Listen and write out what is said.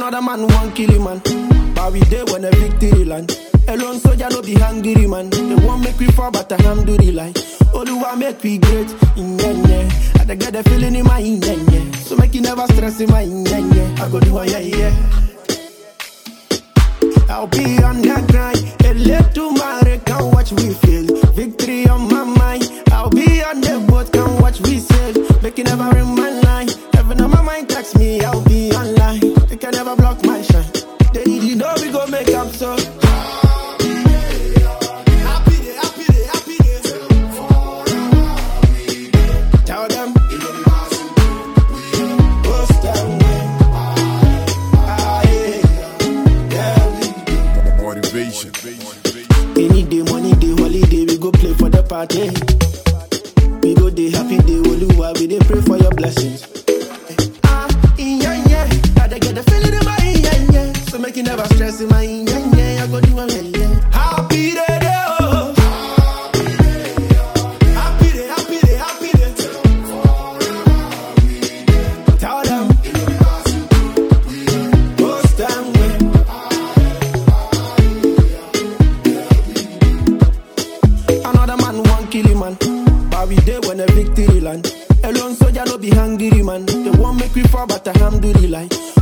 Another man want kill him, man. But we there when a victory land. Alone soldier no be hungry, man. They won't make we fall, but alhamdulillah. Oluwa make we great, yeah. I get the feeling in my yeah. So make you never stress in my yeah. I go do one, yeah. I'll be on that grind. A little mare can watch we feel. Victory on my mind. I'll be on the boat, can watch we sail. Make you never in my line. Heaven on my mind, text me, I'll be online. They can never block my shine. They need you know we go make up so. Any day, money day, holiday, we go play for the party. We go day, happy day, Oluwa, we dey pray for your blessings. Yeah. I dey get the feeling in my yeah. So make you never stress in my yeah. I go do one yeah. Happy day, oh. Happy day. Tell them. Post them. Another man want kill him, man. But we there when a victory land. Alone soldier no be hungry, man. They won't make we fall, but alhamdulillah.